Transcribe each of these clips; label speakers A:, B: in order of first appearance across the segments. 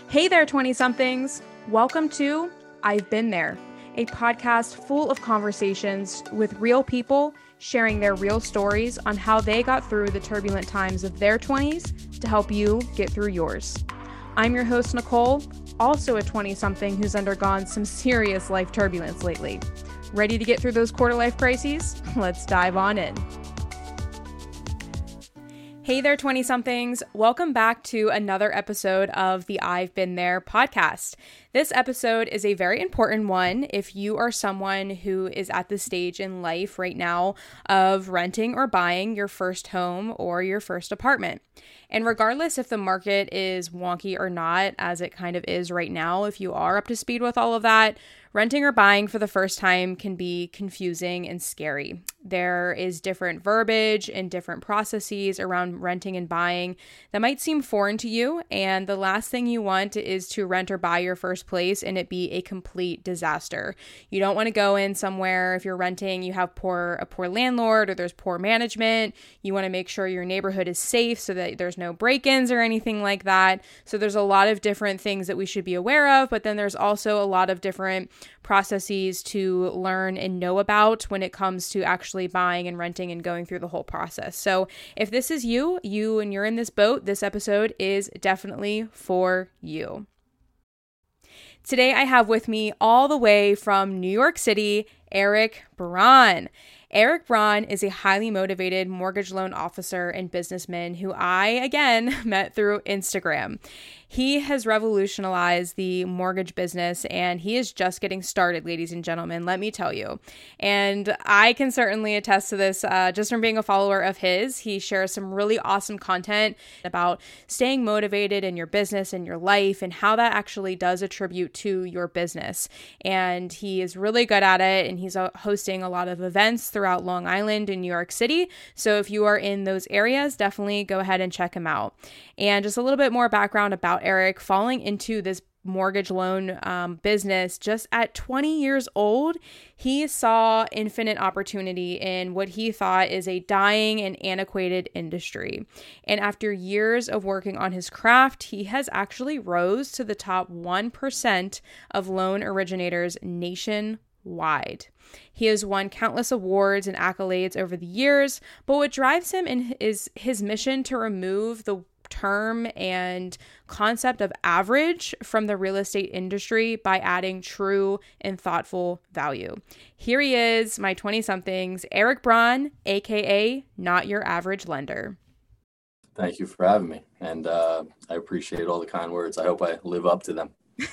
A: Hey there, 20 somethings. Welcome to I've Been There, a podcast full of conversations with real people sharing their real stories on how they got through the turbulent times of their 20s to help you get through yours. I'm your host, Nicole, also a 20 something who's undergone some serious life turbulence lately. Ready to get through those quarter life crises? Let's dive on in. Hey there, 20 somethings. Welcome back to another episode of the I've Been There podcast. This episode is a very important one if you are someone who is at the stage in life right now of renting or buying your first home or your first apartment. And regardless if the market is wonky or not, as it kind of is right now, if you are up to speed with all of that, renting or buying for the first time can be confusing and scary. There is different verbiage and different processes around renting and buying that might seem foreign to you, and the last thing you want is to rent or buy your first place and it be a complete disaster. You don't want to go in somewhere if you're renting, you have a poor landlord or there's poor management. You want to make sure your neighborhood is safe so that there's no break-ins or anything like that. So there's a lot of different things that we should be aware of, but then there's also a lot of different processes to learn and know about when it comes to actually buying and renting and going through the whole process. So if this is you and you're in this boat, this episode is definitely for you. Today I have with me all the way from New York City, Eric Braun. Eric Braun is a highly motivated mortgage loan officer and businessman who I, again, met through Instagram. He has revolutionized the mortgage business and he is just getting started, ladies and gentlemen, let me tell you. And I can certainly attest to this just from being a follower of his. He shares some really awesome content about staying motivated in your business and your life and how that actually does attribute to your business. And he is really good at it and he's hosting a lot of events throughout Long Island and New York City. So if you are in those areas, definitely go ahead and check him out. And just a little bit more background about Eric falling into this mortgage loan business just at 20 years old. He saw infinite opportunity in what he thought is a dying and antiquated industry. And after years of working on his craft, he has actually rose to the top 1% of loan originators nationwide. He has won countless awards and accolades over the years, but what drives him is his mission to remove the term and concept of average from the real estate industry by adding true and thoughtful value. Here he is, my 20-somethings, Eric Braun, aka Not Your Average Lender.
B: Thank you for having me, and I appreciate all the kind words. I hope I live up to them.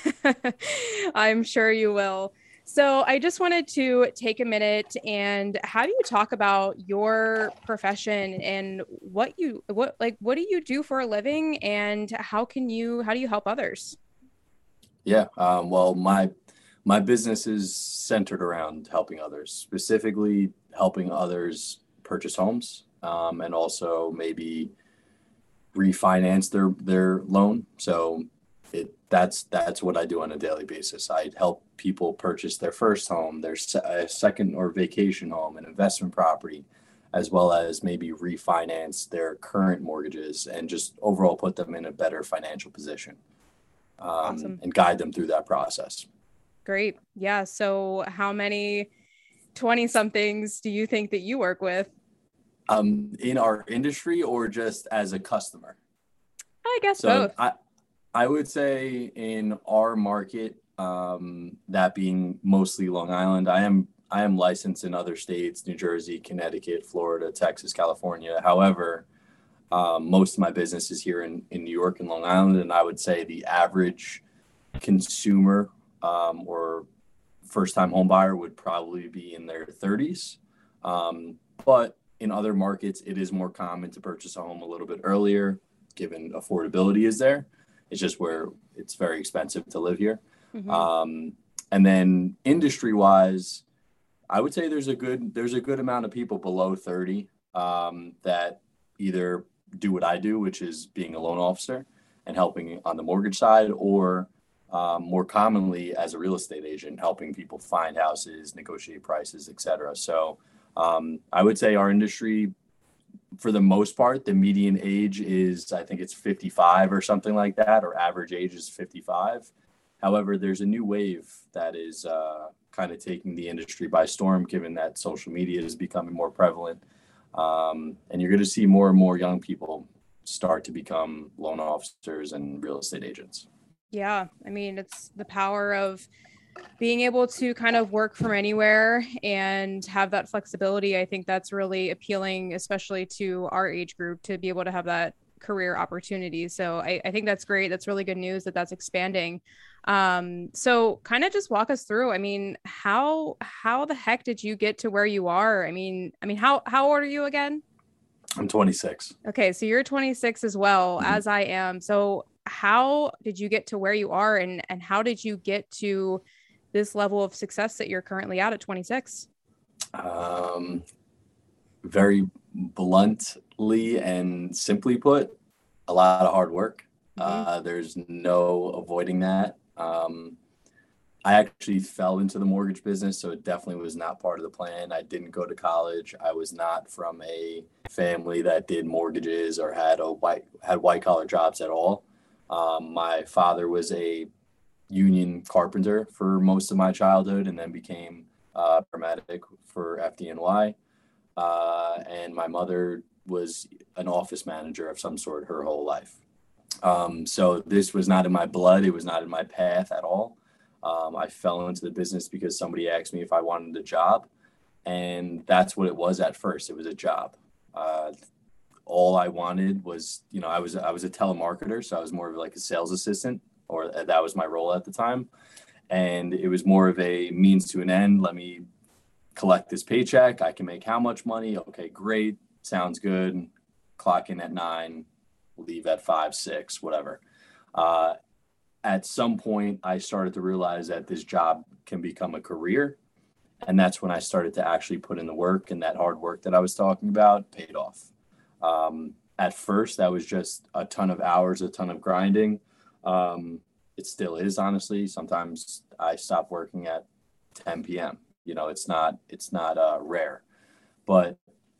A: I'm sure you will. So I just wanted to take a minute and have you talk about your profession and what do you do for a living and how do you help others?
B: Yeah, well, my business is centered around helping others, specifically helping others purchase homes, and also maybe refinance their loan. So that's what I do on a daily basis. I help people purchase their first home, their second or vacation home, an investment property, as well as maybe refinance their current mortgages and just overall put them in a better financial position,
A: Awesome.
B: and guide them through that process.
A: Great. Yeah. So how many 20 somethings do you think that you work with?
B: In our industry or just as a customer?
A: I guess
B: So
A: both.
B: I would say in our market, that being mostly Long Island, I am licensed in other states, New Jersey, Connecticut, Florida, Texas, California. However, most of my business is here in New York and Long Island, and I would say the average consumer, or first-time home buyer would probably be in their 30s. But in other markets, it is more common to purchase a home a little bit earlier, given affordability is there. It's just where it's very expensive to live here.
A: Mm-hmm.
B: And then industry-wise, I would say there's a good amount of people below 30, that either do what I do, which is being a loan officer and helping on the mortgage side, or more commonly as a real estate agent, helping people find houses, negotiate prices, etc. So I would say our industry for the most part, the median age is, I think it's 55 or something like that, or average age is 55. However, there's a new wave that is kind of taking the industry by storm, given that social media is becoming more prevalent. And you're going to see more and more young people start to become loan officers and real estate agents.
A: Yeah. I mean, it's the power of being able to kind of work from anywhere and have that flexibility. I think that's really appealing, especially to our age group, to be able to have that career opportunity. So I think that's great. That's really good news that that's expanding. So kind of just walk us through. I mean, how the heck did you get to where you are? How old are you again?
B: I'm 26.
A: Okay, so you're 26 as well,
B: Mhm.
A: as I am. So how did you get to where you are, and how did you get to this level of success that you're currently at 26?
B: Um, Very bluntly and simply put, a lot of hard work.
A: Mm-hmm.
B: There's no avoiding that. I actually fell into the mortgage business, so it definitely was not part of the plan. I didn't go to college. I was not from a family that did mortgages or had white collar jobs at all. My father was a union carpenter for most of my childhood, and then became a paramedic for FDNY. And my mother was an office manager of some sort her whole life. So this was not in my blood. It was not in my path at all. I fell into the business because somebody asked me if I wanted a job, and that's what it was at first. It was a job. All I wanted was, I was a telemarketer, so I was more of like a sales assistant, or that was my role at the time, and it was more of a means to an end. Let me collect this paycheck. I can make how much money? Okay, great. Sounds good. Clock in at 9, leave at 5, 6, whatever. Uh, at some point, I started to realize that this job can become a career. And that's when I started to actually put in the work, and that hard work that I was talking about paid off. At first, that was just a ton of hours, a ton of grinding. It still is, honestly. Sometimes I stop working at 10 p.m. It's not rare, but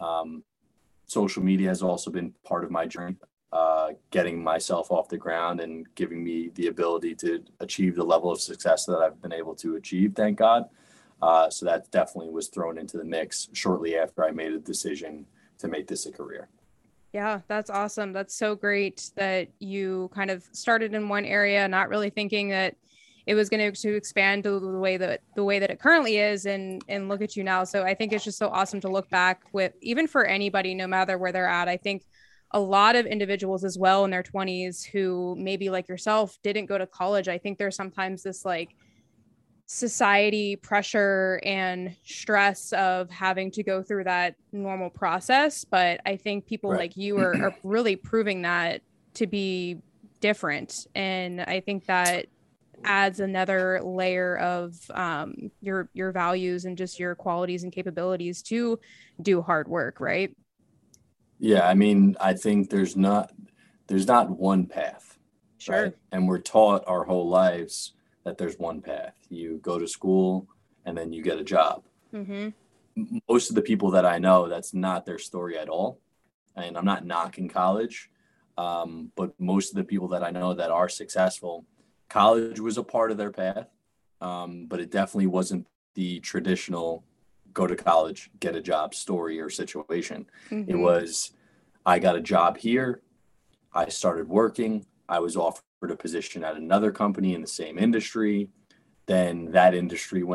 B: social media has also been part of my journey, getting myself off the ground and giving me the ability to achieve the level of success that I've been able to achieve, thank God. So that definitely was thrown into the mix shortly after I made a decision to make this a career.
A: Yeah, that's awesome. That's so great that you kind of started in one area, not really thinking that it was going to expand to the way that it currently is, and look at you now. So I think it's just so awesome to look back with, even for anybody, no matter where they're at. I think a lot of individuals as well in their 20s who maybe like yourself didn't go to college. I think there's sometimes this like society pressure and stress of having to go through that normal process. But I think people
B: Right.
A: like you are really proving that to be different. And I think that adds another layer of your values and just your qualities and capabilities to do hard work, right?
B: Yeah, I mean, I think there's not one path, right?
A: Sure.
B: And we're taught our whole lives that there's one path. You go to school and then you get a job.
A: Mm-hmm.
B: Most of the people that I know, that's not their story at all. And I'm not knocking college, but most of the people that I know that are successful, college was a part of their path, but it definitely wasn't the traditional go to college, get a job story or situation. It
A: Mm-hmm.
B: was, I got a job here, I started working, I was offered a position at another company in the same industry. Then that industry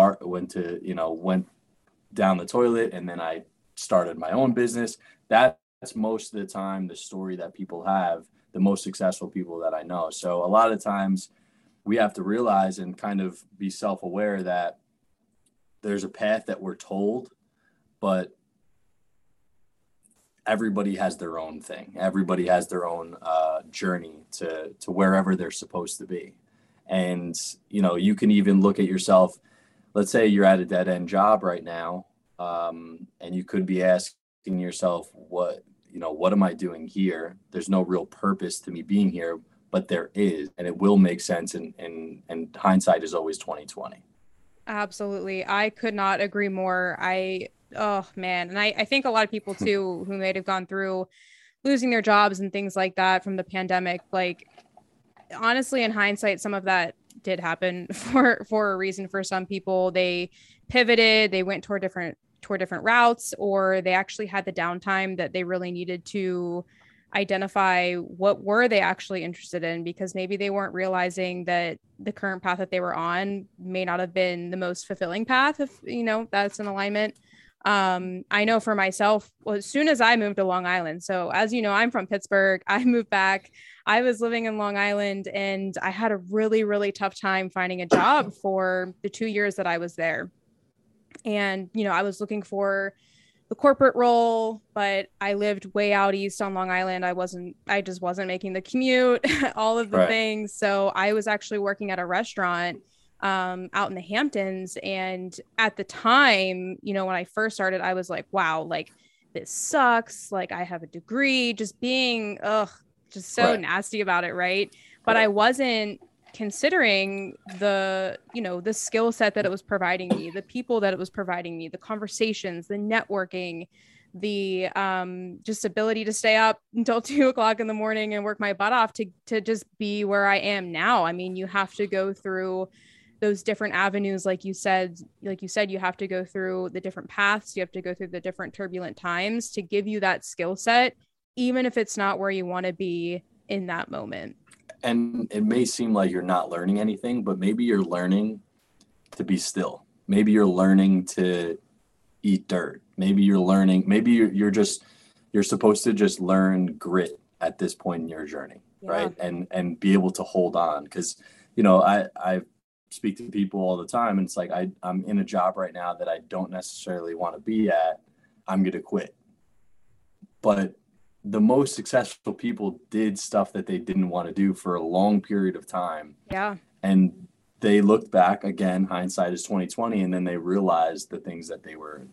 B: went down the toilet, and then I started my own business. That's most of the time the story that people have, the most successful people that I know. So a lot of times we have to realize and kind of be self-aware that there's a path that we're told, but everybody has their own thing. Everybody has their own journey to wherever they're supposed to be. And you can even look at yourself. Let's say you're at a dead end job right now, and you could be asking yourself, what am I doing here? There's no real purpose to me being here, but there is, and it will make sense. And hindsight is always 2020.
A: Absolutely. I could not agree more. I Oh man. And I think a lot of people too who may have gone through losing their jobs and things like that from the pandemic, like honestly, in hindsight, some of that did happen for a reason. For some people, they pivoted, they went toward different routes, or they actually had the downtime that they really needed to identify what were they actually interested in, because maybe they weren't realizing that the current path that they were on may not have been the most fulfilling path, if that's in alignment. I know for myself, well, as soon as I moved to Long Island, so as you know, I'm from Pittsburgh, I moved back. I was living in Long Island and I had a really, really tough time finding a job for the 2 years that I was there. And, I was looking for the corporate role, but I lived way out east on Long Island. I just wasn't making the commute, all of the
B: Right.
A: things. So I was actually working at a restaurant out in the Hamptons. And at the time, when I first started, I was like, wow, like this sucks. Like I have a degree, just being, just so
B: Right.
A: nasty about it. Right. But I
B: Right.
A: wasn't considering the skill set that it was providing me, the people that it was providing me, the conversations, the networking, the just ability to stay up until 2 o'clock in the morning and work my butt off to just be where I am now. I mean, you have to go through those different avenues, like you said, you have to go through the different paths, you have to go through the different turbulent times to give you that skill set, even if it's not where you want to be in that moment.
B: And it may seem like you're not learning anything, but maybe you're learning to be still. Maybe you're learning to eat dirt. Maybe you're learning, maybe you're supposed to just learn grit at this point in your journey,
A: Yeah.
B: right? And be able to hold on. Because, I speak to people all the time and it's like I'm in a job right now that I don't necessarily want to be at. I'm gonna quit. But the most successful people did stuff that they didn't want to do for a long period of time,
A: Yeah.
B: and they looked back, again, hindsight is 2020, and then they realized the things that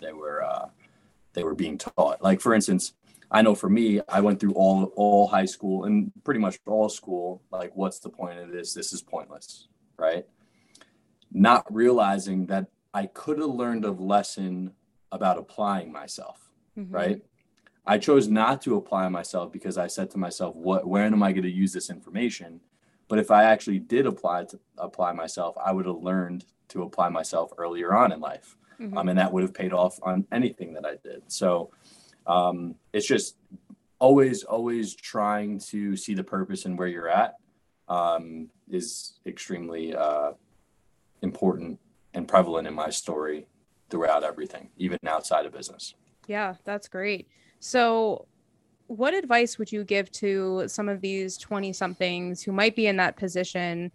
B: they were being taught. Like, for instance, I know for me, I went through all high school and pretty much all school, like, what's the point of this? This is pointless, right? Not realizing that I could have learned a lesson about applying myself,
A: Mm-hmm.
B: right? I chose not to apply myself because I said to myself, when am I going to use this information? But if I actually did apply myself, I would have learned to apply myself earlier on in life.
A: Mm-hmm.
B: And that would have paid off on anything that I did. So it's just always trying to see the purpose in where you're at is extremely important and prevalent in my story throughout everything, even outside of business.
A: Yeah, that's great. So, what advice would you give to some of these 20 somethings who might be in that position?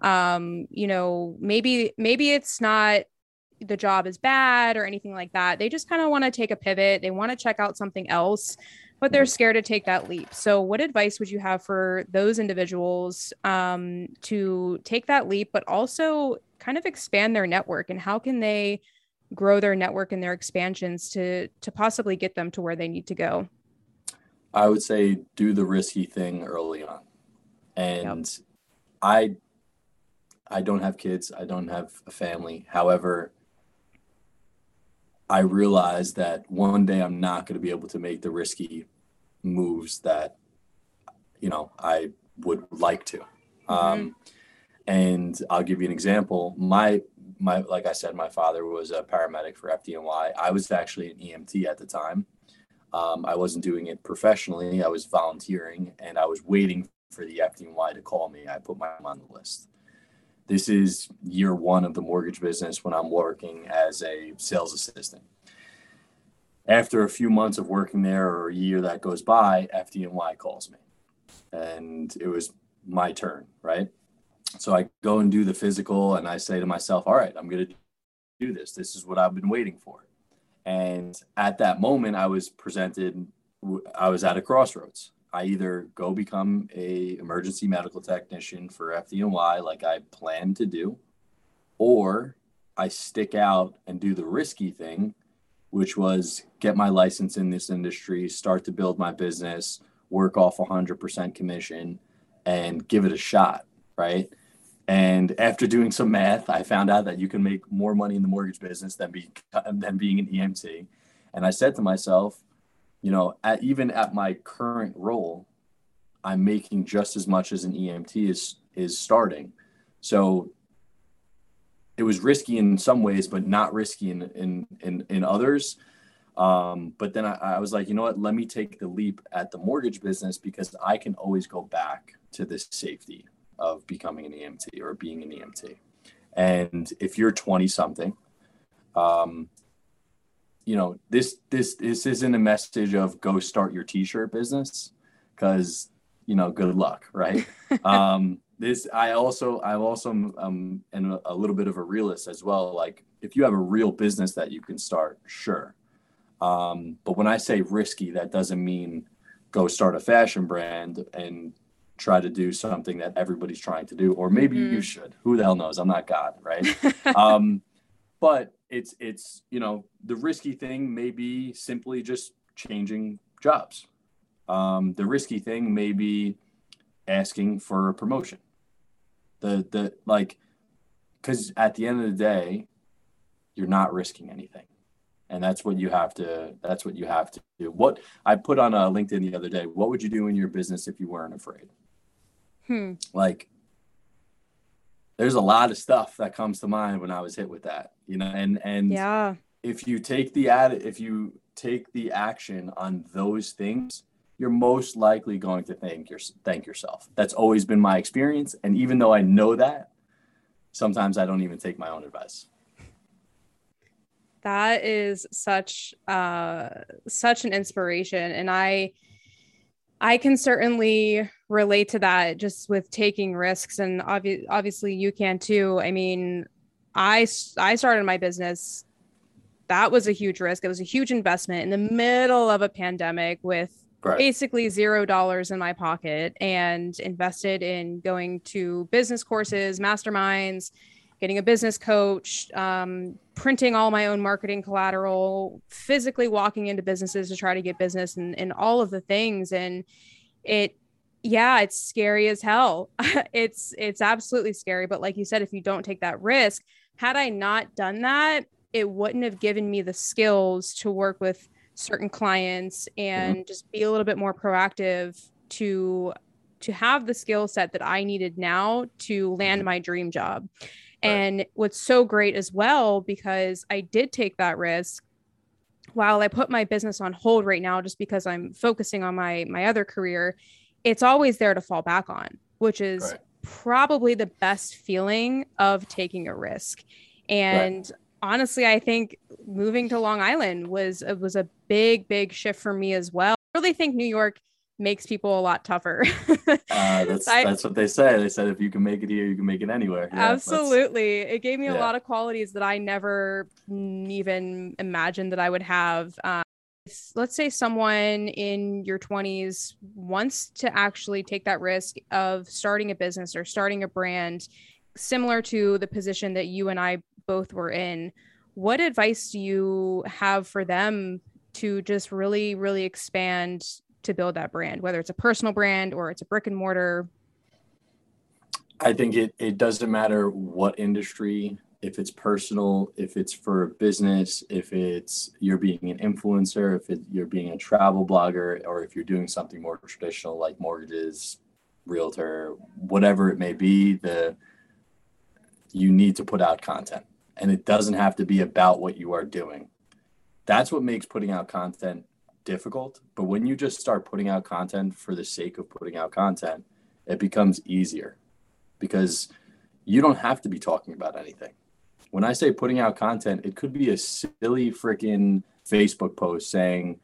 A: Maybe it's not the job is bad or anything like that. They just kind of want to take a pivot. They want to check out something else, but they're scared to take that leap. So, what advice would you have for those individuals to take that leap, but also kind of expand their network? And how can they grow their network and their expansions to possibly get them to where they need to go?
B: I would say do the risky thing early on.
A: Yep.
B: And I I don't have kids, I don't have a family. However, I realize that one day I'm not going to be able to make the risky moves that, I would like to.
A: Mm-hmm.
B: Um, and I'll give you an example. My like I said, my father was a paramedic for FDNY. I was actually an EMT at the time. I wasn't doing it professionally. I was volunteering, and I was waiting for the FDNY to call me. I put my name on the list. This is year one of the mortgage business when I'm working as a sales assistant. After a few months of working there, or a year that goes by, FDNY calls me, and it was my turn, right? So I go and do the physical, and I say to myself, all right, I'm going to do this. This is what I've been waiting for. And at that moment, I was at a crossroads. I either go become a emergency medical technician for FDNY like I planned to do, or I stick out and do the risky thing, which was get my license in this industry, start to build my business, work off 100% commission, and give it a shot, right? And after doing some math, I found out that you can make more money in the mortgage business than being an EMT. And I said to myself, even at my current role, I'm making just as much as an EMT is starting. So it was risky in some ways, but not risky in others. But then I was like, you know what, let me take the leap at the mortgage business, because I can always go back to this safety of becoming an EMT or being an EMT. And if you're 20 something, this isn't a message of go start your t-shirt business, because, good luck. Right. I also am a little bit of a realist as well. Like, if you have a real business that you can start, sure. But when I say risky, that doesn't mean go start a fashion brand and try to do something that everybody's trying to do, or maybe you should. Who the hell knows? I'm not God, right? But it's the risky thing may be simply just changing jobs. The risky thing may be asking for a promotion. Because at the end of the day, you're not risking anything. And that's what you have to do. What I put on LinkedIn the other day, what would you do in your business if you weren't afraid? Like, there's a lot of stuff that comes to mind when I was hit with that, and
A: yeah.
B: If you take the action on those things, you're most likely going to thank yourself. That's always been my experience. And even though I know that, sometimes I don't even take my own advice.
A: That is such an inspiration. And I can certainly relate to that, just with taking risks, and obviously you can too. I mean, I started my business. That was a huge risk. It was a huge investment in the middle of a pandemic with basically $0 in my pocket, and invested in going to business courses, masterminds, getting a business coach, printing all my own marketing collateral, physically walking into businesses to try to get business, and all of the things. And it's scary as hell. It's absolutely scary. But like you said, if you don't take that risk, had I not done that, it wouldn't have given me the skills to work with certain clients and just be a little bit more proactive to have the skill set that I needed now to land my dream job. And what's so great as well, because I did take that risk, while I put my business on hold right now, just because I'm focusing on my other career, it's always there to fall back on, which is probably the best feeling of taking a risk. And honestly, I think moving to Long Island was a big shift for me as well. I really think New York makes people a lot tougher.
B: That's what they say. They said if you can make it here, you can make it anywhere. Yeah,
A: absolutely. It gave me a lot of qualities that I never even imagined that I would have. Let's say someone in your 20s wants to actually take that risk of starting a business or starting a brand, similar to the position that you and I both were in. What advice do you have for them to just really, really expand to build that brand, whether it's a personal brand or it's a brick and mortar?
B: I think it doesn't matter what industry, if it's personal, if it's for business, if it's you're being an influencer, if you're being a travel blogger, or if you're doing something more traditional like mortgages, realtor, whatever it may be, you need to put out content, and it doesn't have to be about what you are doing. That's what makes putting out content difficult. But when you just start putting out content for the sake of putting out content, it becomes easier, because you don't have to be talking about anything. When I say putting out content, it could be a silly freaking Facebook post saying,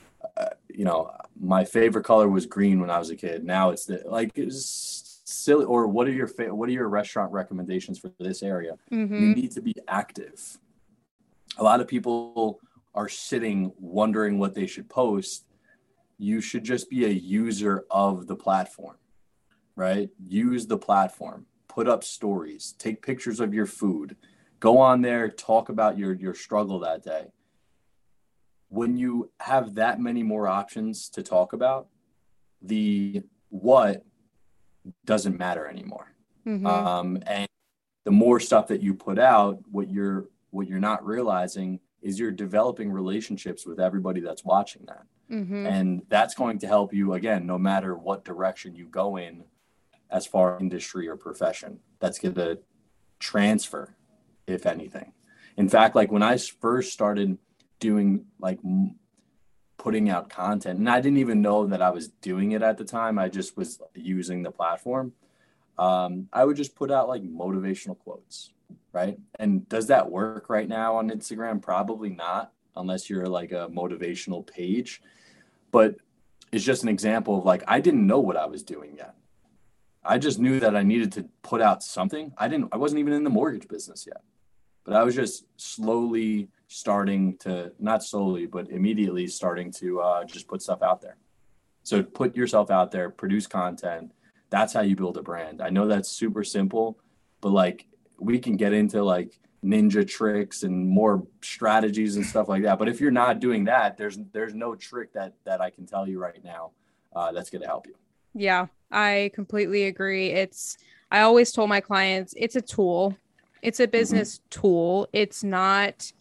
B: my favorite color was green when I was a kid. Now it's silly. Or what are your restaurant recommendations for this area? You need to be active. A lot of people are sitting wondering what they should post. You should just be a user of the platform, right? Use the platform, put up stories, take pictures of your food, go on there, talk about your struggle that day. When you have that many more options to talk about, the what doesn't matter anymore. And the more stuff that you put out, what you're not realizing is you're developing relationships with everybody that's watching that.
A: Mm-hmm.
B: And that's going to help you, again, no matter what direction you go in as far as industry or profession. That's going to transfer, if anything. In fact, like when I first started doing like putting out content, and I didn't even know that I was doing it at the time, I just was using the platform. I would just put out like motivational quotes, right? And does that work right now on Instagram? Probably not, unless you're like a motivational page. But it's just an example of like, I didn't know what I was doing yet. I just knew that I needed to put out something. I wasn't even in the mortgage business yet, but I was just slowly starting to, not slowly, but immediately starting to just put stuff out there. So put yourself out there, produce content. That's how you build a brand. I know that's super simple, but like we can get into like ninja tricks and more strategies and stuff like that. But if you're not doing that, there's no trick that I can tell you right now that's going to help you.
A: Yeah, I completely agree. I always told my clients, it's a tool. It's a business tool. It's not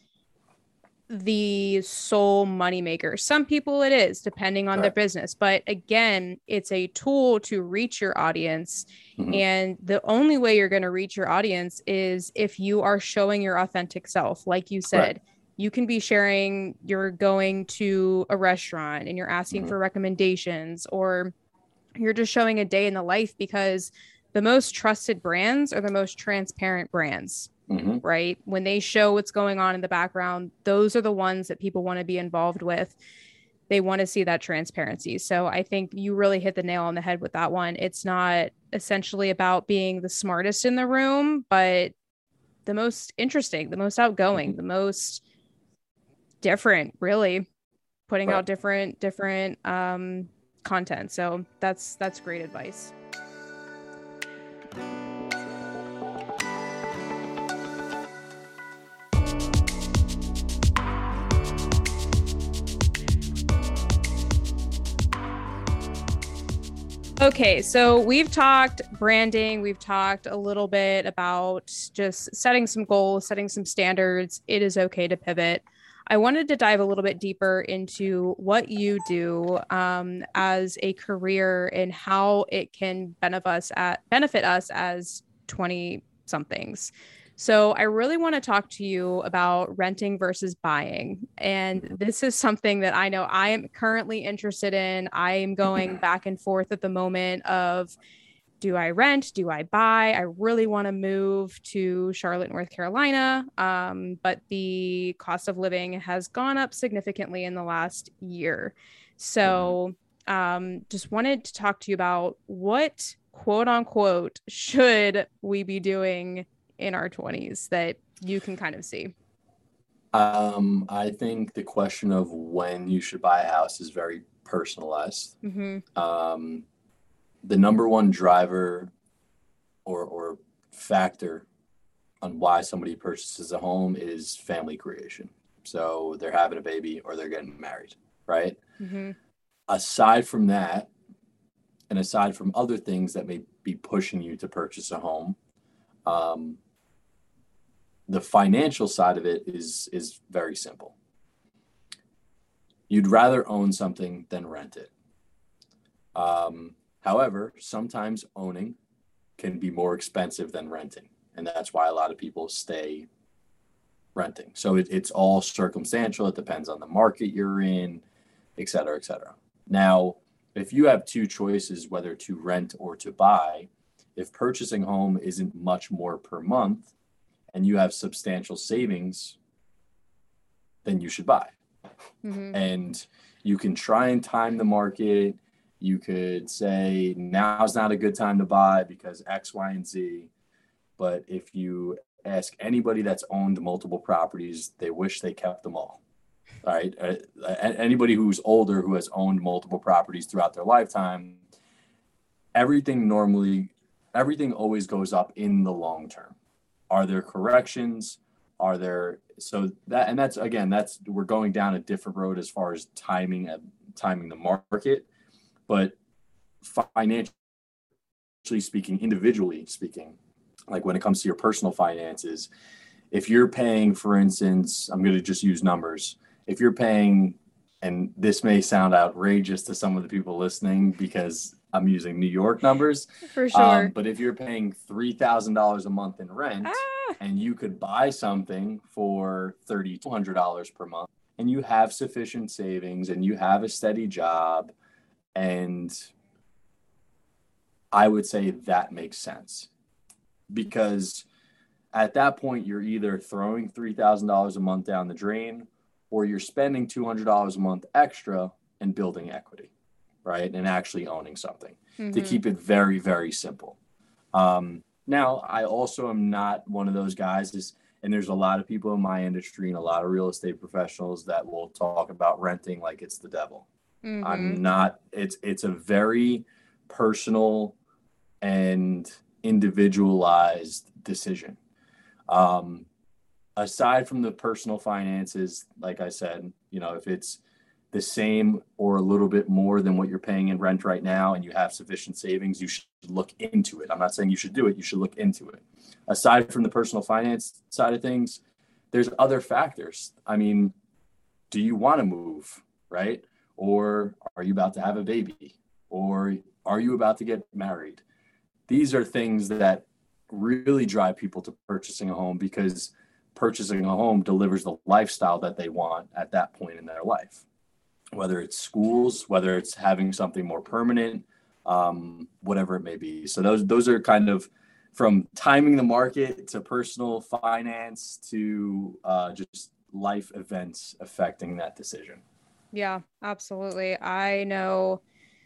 A: the sole moneymaker. Some people it is, depending on their business. But again, it's a tool to reach your audience. And the only way you're going to reach your audience is if you are showing your authentic self. Like you said, you can be sharing you're going to a restaurant and you're asking for recommendations, or you're just showing a day in the life, because the most trusted brands are the most transparent brands, right? When they show what's going on in the background, those are the ones that people want to be involved with. They want to see that transparency. So I think you really hit the nail on the head with that one. It's not essentially about being the smartest in the room, but the most interesting, the most outgoing, the most different, really putting out different content. So that's great advice. Okay, so we've talked branding, we've talked a little bit about just setting some goals, setting some standards. It is okay to pivot. I wanted to dive a little bit deeper into what you do as a career and how it can benefit us as 20 somethings. So I really want to talk to you about renting versus buying. And this is something that I know I am currently interested in. I am going back and forth at the moment of, do I rent? Do I buy? I really want to move to Charlotte, North Carolina. But the cost of living has gone up significantly in the last year. So just wanted to talk to you about what, quote unquote, should we be doing in our 20s that you can kind of see?
B: I think the question of when you should buy a house is very personalized. The number one driver or factor on why somebody purchases a home is family creation. So they're having a baby or they're getting married, right? Aside from that, and aside from other things that may be pushing you to purchase a home, the financial side of it is very simple. You'd rather own something than rent it. However, sometimes owning can be more expensive than renting. And that's why a lot of people stay renting. So it's all circumstantial. It depends on the market you're in, et cetera, et cetera. Now, if you have two choices, whether to rent or to buy, if purchasing home isn't much more per month and you have substantial savings, then you should buy. And you can try and time the market. You could say now's not a good time to buy because X, Y, and Z. But if you ask anybody that's owned multiple properties, they wish they kept them all. All right. Anybody who's older who has owned multiple properties throughout their lifetime, everything always goes up in the long term. Are there corrections? That's we're going down a different road as far as timing the market. But financially speaking, individually speaking, like when it comes to your personal finances, if you're paying, for instance, I'm going to just use numbers. If you're paying, and this may sound outrageous to some of the people listening because I'm using New York numbers,
A: For sure.
B: but if you're paying $3,000 a month in rent
A: Ah,
B: and you could buy something for $3,200 per month and you have sufficient savings and you have a steady job, and I would say that makes sense, because at that point, you're either throwing $3,000 a month down the drain or you're spending $200 a month extra and building equity, right? And actually owning something, to keep it very, very simple. Now, I also am not one of those guys, and there's a lot of people in my industry and a lot of real estate professionals that will talk about renting like it's the devil. I'm not. It's a very personal and individualized decision. Aside from the personal finances, like I said, if it's the same or a little bit more than what you're paying in rent right now and you have sufficient savings, you should look into it. I'm not saying you should do it. You should look into it. Aside from the personal finance side of things, there's other factors. I mean, do you want to move, right? Or are you about to have a baby? Or are you about to get married? These are things that really drive people to purchasing a home, because purchasing a home delivers the lifestyle that they want at that point in their life, whether it's schools, whether it's having something more permanent, whatever it may be. So those are kind of, from timing the market to personal finance to just life events affecting that decision.
A: yeah, absolutely. I know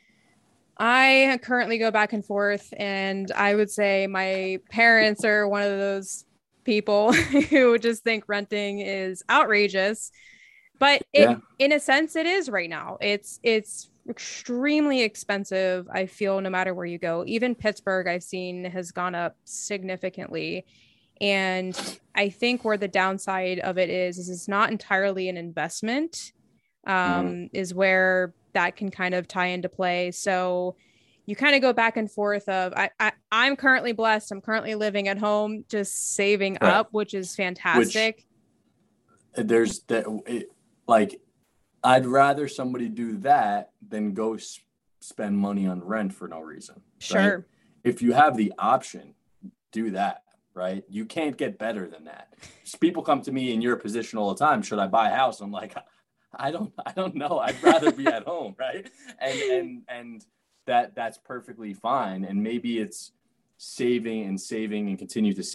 A: I currently go back and forth, and I would say my parents are one of those people who just think renting is outrageous. But
B: Yeah.
A: in a sense, it is right now. It's extremely expensive, I feel, no matter where you go. Even Pittsburgh, I've seen, has gone up significantly. And I think where the downside of it is it's not entirely an investment, is where that can kind of tie into play. So you kind of go back and forth of I'm currently blessed. I'm currently living at home, just saving
B: Right.
A: up, which is fantastic.
B: There's that, like, I'd rather somebody do that than go spend money on rent for no reason.
A: Sure.
B: Right? If you have the option, do that, right? You can't get better than that. People come to me in your position all the time. Should I buy a house? I'm like, I don't know. I'd rather be at home, right? And that's perfectly fine. And maybe it's saving and continue to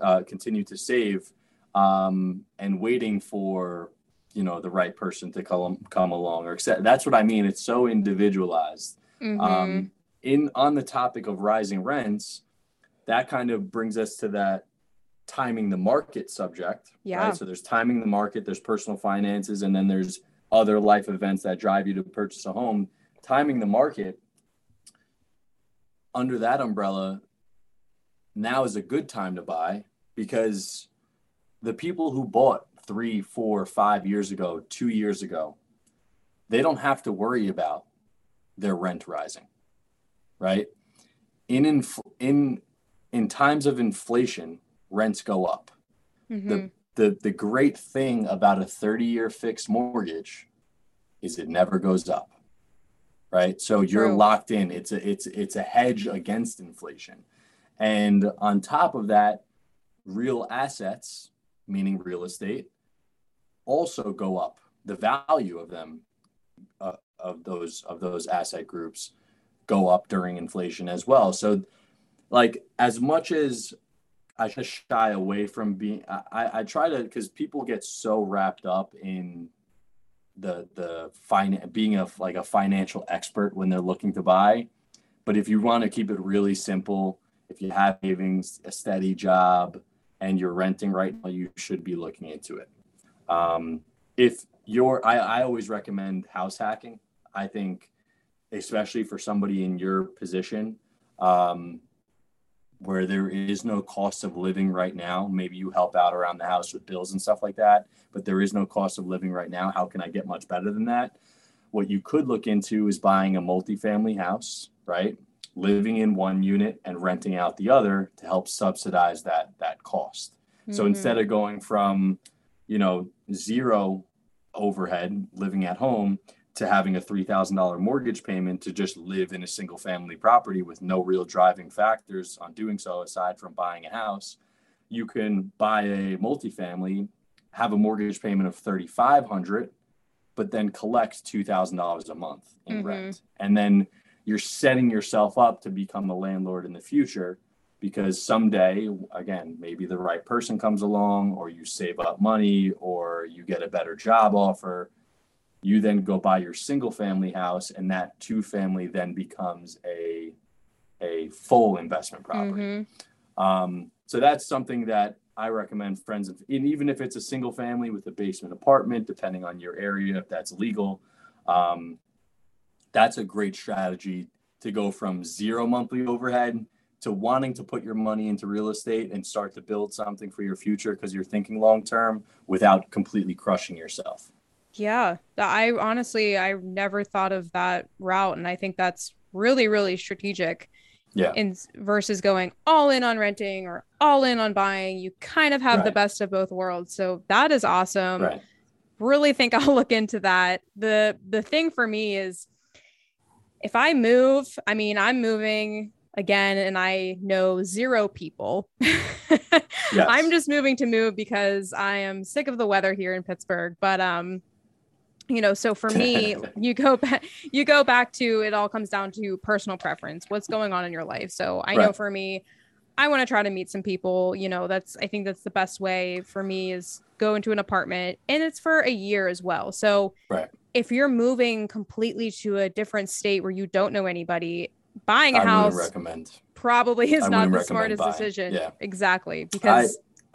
B: save, and waiting for the right person to come along, or accept. That's what I mean. It's so individualized. On the topic of rising rents, that kind of brings us to that timing the market subject.
A: Yeah.
B: Right? So there's timing the market, there's personal finances, and then there's other life events that drive you to purchase a home. Timing the market, under that umbrella, now is a good time to buy, because the people who bought 3, 4, 5 years ago, 2 years ago, they don't have to worry about their rent rising, right? In times of inflation, rents go up. The great thing about a 30-year fixed mortgage is it never goes up, right? So you're locked in. It's a hedge against inflation. And on top of that, real assets, meaning real estate, also go up. The value of them, of those asset groups, go up during inflation as well. So, like, as much as I shy away from being, I try to, because people get so wrapped up in being a financial expert when they're looking to buy. But if you want to keep it really simple, if you have savings, a steady job, and you're renting right now, you should be looking into it. I always recommend house hacking. I think, especially for somebody in your position, where there is no cost of living right now. Maybe you help out around the house with bills and stuff like that, but there is no cost of living right now. How can I get much better than that? What you could look into is buying a multifamily house, right? Living in one unit and renting out the other to help subsidize that cost. So instead of going from, zero overhead living at home to having a $3,000 mortgage payment to just live in a single family property with no real driving factors on doing so aside from buying a house, you can buy a multifamily, have a mortgage payment of $3,500, but then collect $2,000 a month in rent. And then you're setting yourself up to become a landlord in the future, because someday, again, maybe the right person comes along, or you save up money, or you get a better job offer. You then go buy your single family house, and that two family then becomes a full investment property. So that's something that I recommend friends, and even if it's a single family with a basement apartment, depending on your area, if that's legal, that's a great strategy to go from zero monthly overhead to wanting to put your money into real estate and start to build something for your future because you're thinking long term without completely crushing yourself.
A: Yeah, I never thought of that route, and I think that's really, really strategic.
B: Yeah.
A: Versus going all in on renting or all in on buying. You kind of have the best of both worlds. So that is awesome.
B: Right.
A: Really think I'll look into that. The thing for me is, if I move, I'm moving again and I know zero people.
B: Yes.
A: I'm just moving to move because I am sick of the weather here in Pittsburgh. But so for me, you go back to, it all comes down to personal preference. What's going on in your life? So I know for me, I want to try to meet some people, I think that's the best way for me, is go into an apartment, and it's for a year as well. So if you're moving completely to a different state where you don't know anybody, buying a house probably is not the smartest decision.
B: Yeah,
A: exactly. Because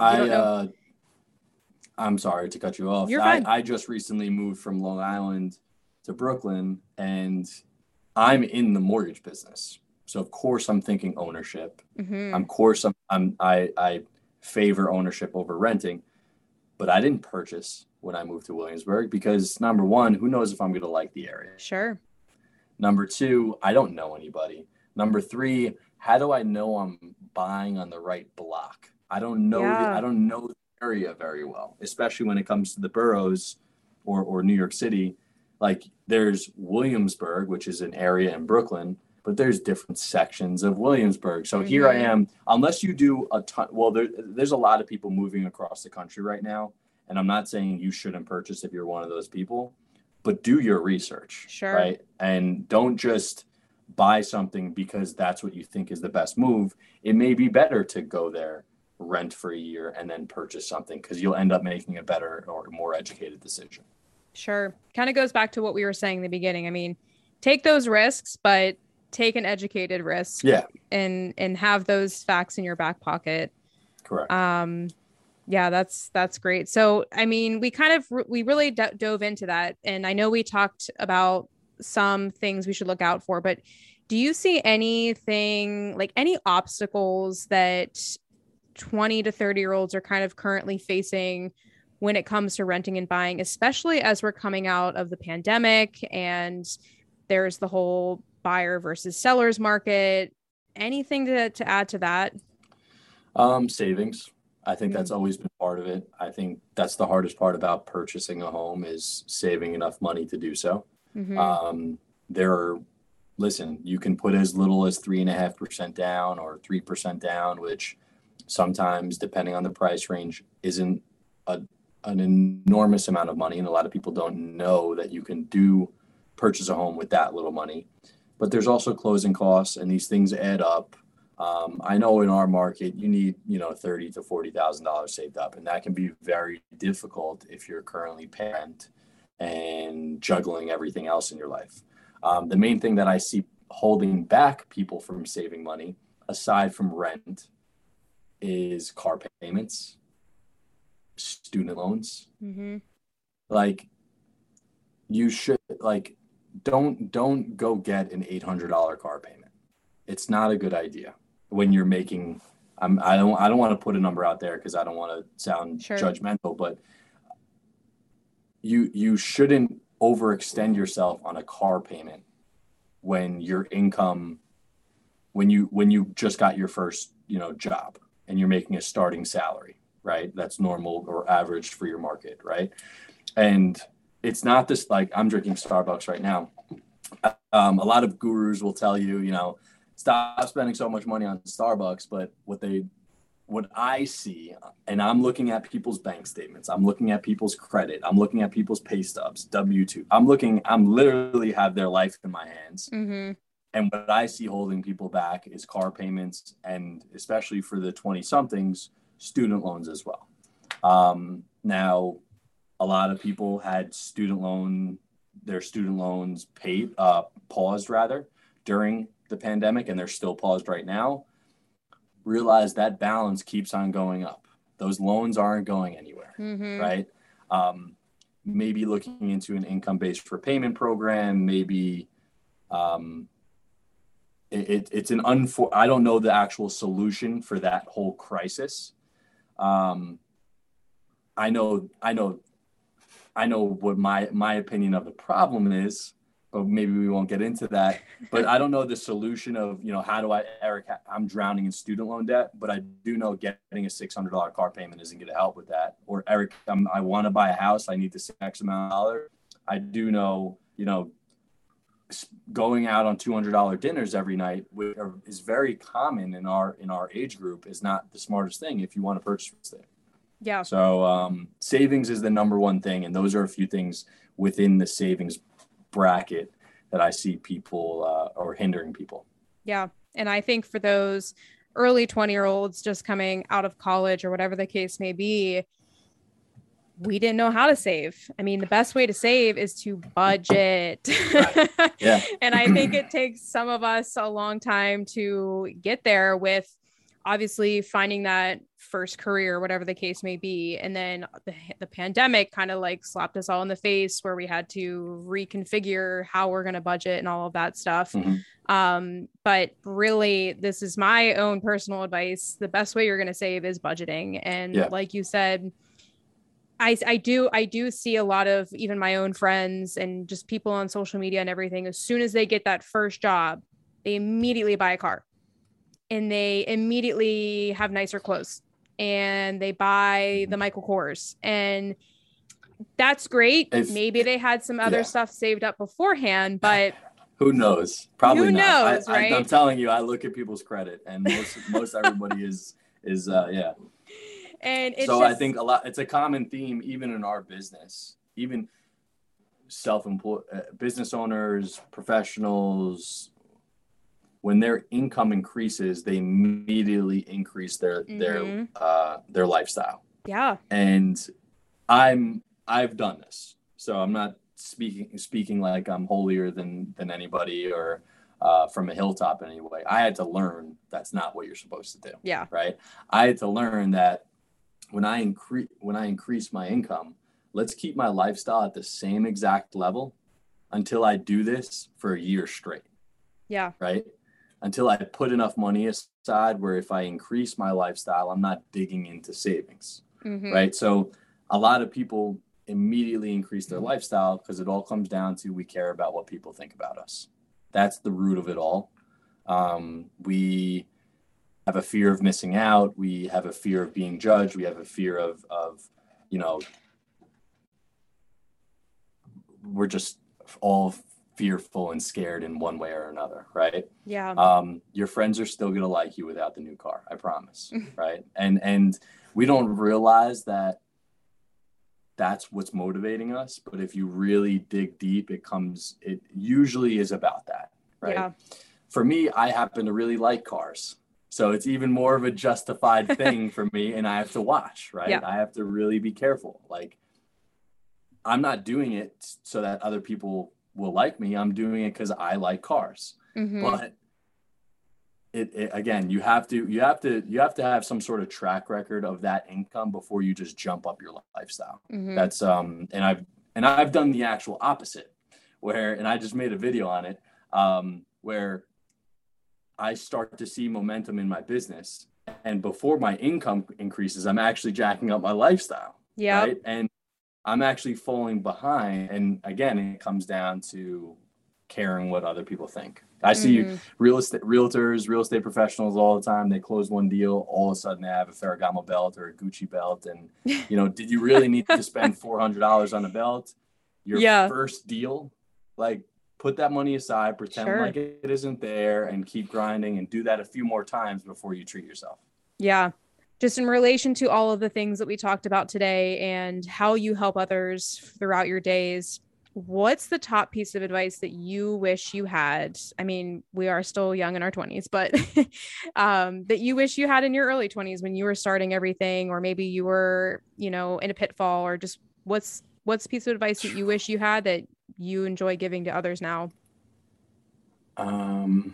B: I'm sorry to cut you off.
A: You're fine.
B: I just recently moved from Long Island to Brooklyn, and I'm in the mortgage business. So of course I'm thinking ownership. Of course I favor ownership over renting, but I didn't purchase when I moved to Williamsburg because, number one, who knows if I'm going to like the area?
A: Sure.
B: Number two, I don't know anybody. Number three, how do I know I'm buying on the right block? I don't know. I don't know the area very well, especially when it comes to the boroughs or New York City. Like, there's Williamsburg, which is an area in Brooklyn, but there's different sections of Williamsburg. So here I am, unless you do a ton, well, there's a lot of people moving across the country right now. And I'm not saying you shouldn't purchase if you're one of those people, but do your research.
A: Sure.
B: Right. And don't just buy something because that's what you think is the best move. It may be better to go there, rent for a year, and then purchase something, because you'll end up making a better or more educated decision.
A: Sure. Kind of goes back to what we were saying in the beginning. I mean, take those risks, but take an educated risk.
B: Yeah.
A: And have those facts in your back pocket.
B: Correct.
A: Yeah, that's great. So, I mean, we really dove into that. And I know we talked about some things we should look out for, but do you see anything, like any obstacles that 20 to 30-year-olds are kind of currently facing when it comes to renting and buying, especially as we're coming out of the pandemic and there's the whole buyer versus sellers market? Anything to add to that?
B: Savings. I think that's always been part of it. I think that's the hardest part about purchasing a home, is saving enough money to do so. Listen, you can put as little as 3.5% down or 3% down, which sometimes, depending on the price range, isn't an enormous amount of money. And a lot of people don't know that you can purchase a home with that little money. But there's also closing costs, and these things add up. I know in our market, you need, $30,000 to $40,000 saved up, and that can be very difficult if you're currently paying rent and juggling everything else in your life. The main thing that I see holding back people from saving money, aside from rent, is car payments, student loans. Like, you should, don't go get an $800 car payment. It's not a good idea when you're making, I don't want to put a number out there because I don't want to sound judgmental, but you shouldn't overextend yourself on a car payment when your income, when you just got your first, job and you're making a starting salary, right? That's normal or average for your market, right? And it's not this like I'm drinking Starbucks right now. A lot of gurus will tell you, stop spending so much money on Starbucks. But what I see, and I'm looking at people's bank statements, I'm looking at people's credit, I'm looking at people's pay stubs, W-2. I'm literally have their life in my hands.
A: Mm-hmm.
B: And what I see holding people back is car payments, and especially for the 20 somethings, student loans as well. Now, a lot of people had their student loans paused rather during the pandemic, and they're still paused right now. Realize that balance keeps on going up. Those loans aren't going anywhere,
A: Mm-hmm.
B: right? Maybe looking into an income-based repayment program, maybe it's I don't know the actual solution for that whole crisis. I know what my opinion of the problem is, but maybe we won't get into that. But I don't know the solution of, how do Eric, I'm drowning in student loan debt, but I do know getting a $600 car payment isn't going to help with that. Or Eric, I want to buy a house. I need this X amount of dollars. I do know, going out on $200 dinners every night is very common in our age group is not the smartest thing if you want to purchase it.
A: Yeah.
B: So savings is the number one thing. And those are a few things within the savings bracket that I see people or hindering people.
A: Yeah. And I think for those early 20-year-olds just coming out of college or whatever the case may be, we didn't know how to save. I mean, the best way to save is to budget.
B: Right. Yeah.
A: And I think it takes some of us a long time to get there with obviously finding that first career, whatever the case may be. And then the pandemic kind of like slapped us all in the face where we had to reconfigure how we're going to budget and all of that stuff.
B: Mm-hmm.
A: But really, this is my own personal advice. The best way you're going to save is budgeting. And like you said, I do see a lot of even my own friends and just people on social media and everything. As soon as they get that first job, they immediately buy a car and they immediately have nicer clothes and they buy the Michael Kors, and that's great. Maybe they had some other stuff saved up beforehand, but
B: who knows? Probably not.
A: Right?
B: I'm telling you, I look at people's credit, and most everybody is.
A: And it's
B: so I think it's a common theme, even in our business, even self-employed business owners, professionals, when their income increases, they immediately increase their lifestyle. Yeah. And I've done this, so I'm not speaking like I'm holier than anybody or from a hilltop in any way. I had to learn that's not what you're supposed to do.
A: Yeah.
B: Right. I had to learn that when I increase my income, let's keep my lifestyle at the same exact level until I do this for a year straight.
A: Yeah.
B: Right. Until I put enough money aside where if I increase my lifestyle, I'm not digging into savings. Mm-hmm. Right. So a lot of people immediately increase their lifestyle because it all comes down to we care about what people think about us. That's the root of it all. We have a fear of missing out. We have a fear of being judged. We have a fear of we're just all fearful and scared in one way or another, right?
A: Yeah.
B: Your friends are still gonna like you without the new car, I promise, right? And we don't realize that that's what's motivating us. But if you really dig deep, it usually is about that, right?
A: Yeah.
B: For me, I happen to really like cars. So it's even more of a justified thing for me, and I have to watch, right? Yeah. I have to really be careful. Like, I'm not doing it so that other people will like me. I'm doing it because I like cars. Mm-hmm. But it again, you have to have some sort of track record of that income before you just jump up your lifestyle. Mm-hmm. That's and I've done the actual opposite, and I just made a video on it, where I start to see momentum in my business, and before my income increases, I'm actually jacking up my lifestyle.
A: Yeah.
B: Right. And I'm actually falling behind. And again, it comes down to caring what other people think. I see
A: Mm.
B: realtors, real estate professionals all the time. They close one deal, all of a sudden they have a Ferragamo belt or a Gucci belt. And, did you really need to spend $400 on a belt? Your
A: Yeah,
B: first deal, like put that money aside, pretend
A: sure.
B: like it isn't there, and keep grinding, and do that a few more times before you treat yourself.
A: Yeah. Just in relation to all of the things that we talked about today and how you help others throughout your days, what's the top piece of advice that you wish you had? I mean, we are still young in our 20s, but that you wish you had in your early 20s when you were starting everything, or maybe you were, in a pitfall, or just what's a piece of advice that you wish you had that you enjoy giving to others now?
B: Um,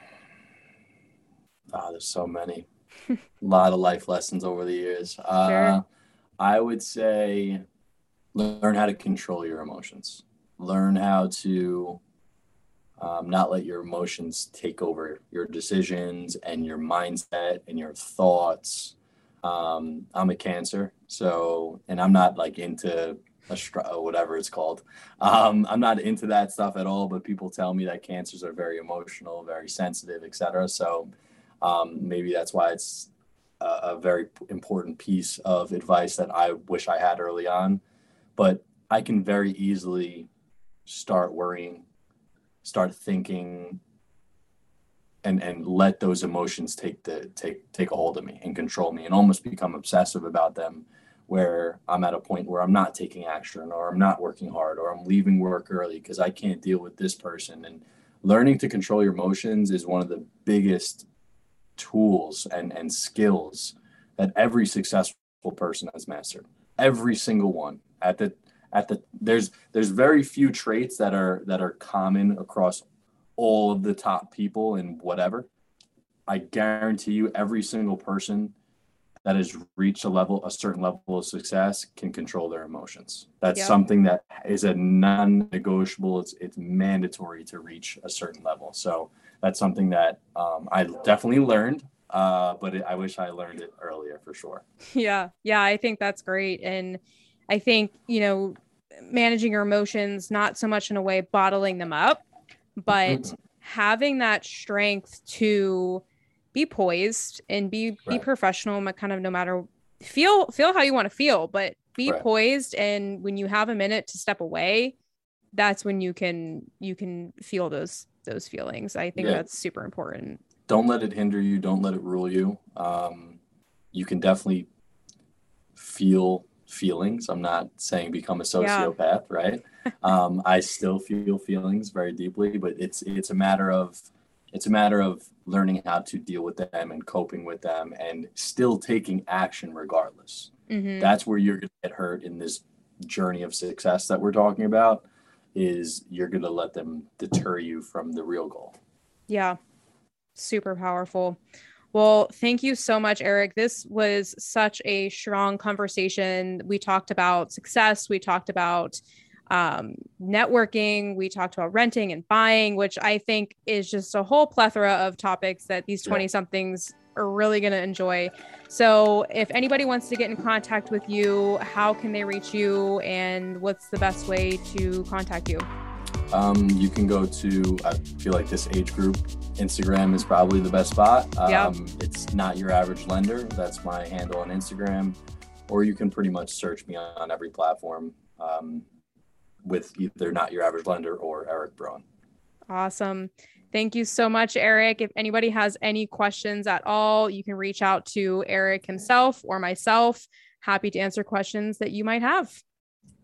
B: there's so many. A lot of life lessons over the years.
A: Sure.
B: I would say learn how to control your emotions. Learn how to not let your emotions take over your decisions and your mindset and your thoughts. I'm a Cancer, and I'm not like into whatever it's called. I'm not into that stuff at all, but people tell me that Cancers are very emotional, very sensitive, etc. So maybe that's why it's a very important piece of advice that I wish I had early on. But I can very easily start worrying, start thinking, and let those emotions take a hold of me and control me, and almost become obsessive about them, where I'm at a point where I'm not taking action, or I'm not working hard, or I'm leaving work early because I can't deal with this person. And learning to control your emotions is one of the biggest tools and skills that every successful person has mastered. Every single one. There's very few traits that are common across all of the top people in whatever. I guarantee you every single person that has reached a certain level of success can control their emotions. That's
A: Yep.
B: something that is a non-negotiable. It's mandatory to reach a certain level. So that's something that I definitely learned, but I wish I learned it earlier for sure.
A: Yeah. Yeah. I think that's great. And I think, managing your emotions, not so much in a way bottling them up, but
B: Mm-mm.
A: having that strength to be poised and be
B: Right,
A: professional, kind of no matter feel how you want to feel, but be
B: right.
A: poised. And when you have a minute to step away, that's when you can feel those feelings. I think
B: Yeah,
A: that's super important.
B: don't let it hinder you. Don't let it rule you. You can definitely feel feelings. I'm not saying become a
A: Yeah.
B: sociopath, right? I still feel feelings very deeply, but it's a matter of learning how to deal with them and coping with them and still taking action regardless.
A: Hmm.
B: That's where you're going to get hurt in this journey of success that we're talking about, is you're going to let them deter you from the real goal.
A: Yeah. Super powerful. Well, thank you so much, Eric. This was such a strong conversation. We talked about success. We talked about networking. We talked about renting and buying, which I think is just a whole plethora of topics that these
B: Yeah.
A: 20 somethings are really going to enjoy. So, if anybody wants to get in contact with you, how can they reach you, and what's the best way to contact you?
B: You can go to, I feel like this age group, Instagram is probably the best spot.
A: Yeah.
B: It's Not Your Average Lender. That's my handle on Instagram. Or you can pretty much search me on every platform with either Not Your Average Lender or Eric Broen.
A: Awesome. Thank you so much, Eric. If anybody has any questions at all, you can reach out to Eric himself or myself. Happy to answer questions that you might have.